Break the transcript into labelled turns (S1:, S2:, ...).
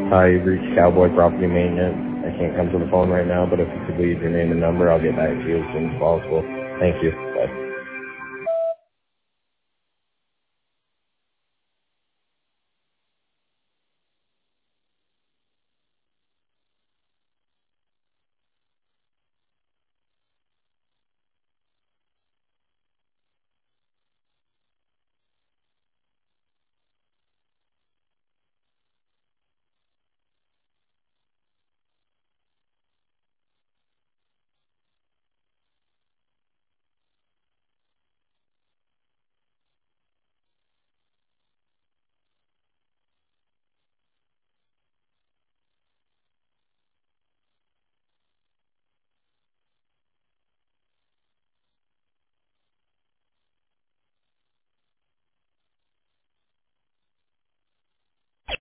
S1: Hi, you've reached Cowboy Property Maintenance. I can't come to the phone right now, but if you could leave your name and number, I'll get back to you as soon as possible. Thank you. Bye.